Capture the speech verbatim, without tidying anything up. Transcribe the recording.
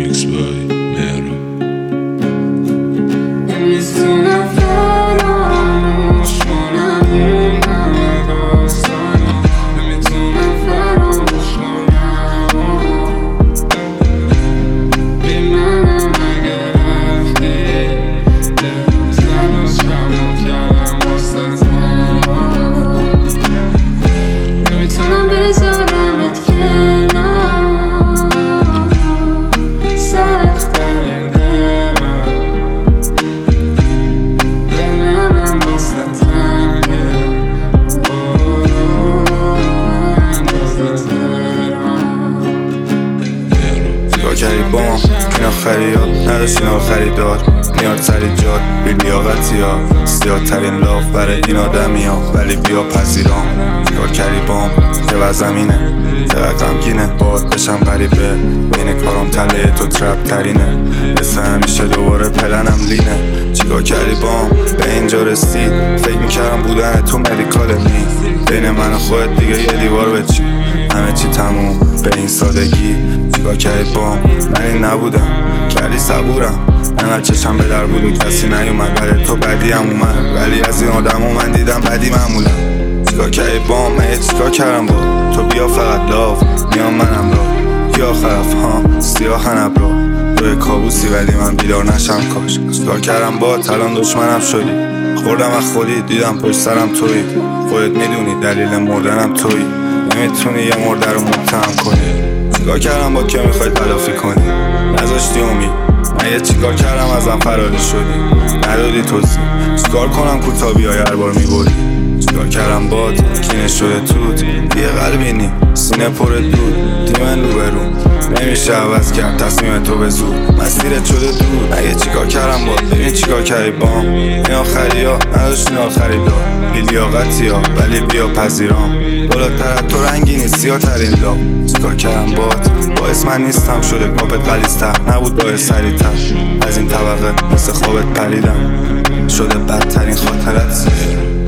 Remix by Mero. نمیتونم فراموش کنم اون همه داستانو، نمیتونم فراموش کنم بی منم اگه رفتی دلم شمو کردم واسه نمیتونم بذارمت کنار سخت‌ترین دلم دلم واسه تنگه چیکار کردی با ما این آخری ها نداشت این آخری دار میاد سری جاد بی لیاقتی ها زیاد ترین لاف برای این آدمی ها ولی بیا پذیرام چیکار کردی با هم که وزمینه چقدر غمگینه باد بشم غریبه بین کارم تله تو ترپ ترینه مثل همیشه دوباره پلنم لینه چیکار کردی با هم به اینجا رسید فکر میکردم بودن تو مدیکال نیست بین من و خودت دیگه یه دیوار بچی همه چی تموم به این سادگی چیکار کردی با هم من این نبودم کردی صبورم انقدر چشم به در بود و کسی نیومد برای تو بدی هم اومد ولی از این آدم و من دیدم بدی معمولم چیکار کردی با من چیکار کردم با تو بیا فقط لاف میام منم را یا خرف ها سیاه نبرا توی کابوسی ولی من بیدار نشم کاش چیکار کردم با الان دشمنم شدی خوردم از خودی دیدم پشت سرم توی خودت میدونی دلیل مردنم توی نمیتونی یه مرده رو متهم کنی چیکار کردم با که میخوای تلافی کنی نذاشتی امید من یه چیکار کردم ازم فراری شدی ندادی توضیح چیکار کنم کوتا بیای هر بار میبری چیکار کردم باد کینه شده توت یه قلبی نی سینه پر دود دیمن رو برون نمیشه عوض کرد تصمیم تو به زود مسیرت شده دور اگه چیکار کردم باد ببین چیکار کردی بام این آخری ها نداشت این آخری دار بی لیاقتی ها ولی بیا پذیرام بالاتر از تو رنگی نیستی ها ترین لا چیکار کردم باد باعث من نیستم شده پاپت غلیظ‌تر نبود باعث سریع‌تر از این طبقه مثل خوابت پریدم شده بدترین خاطرت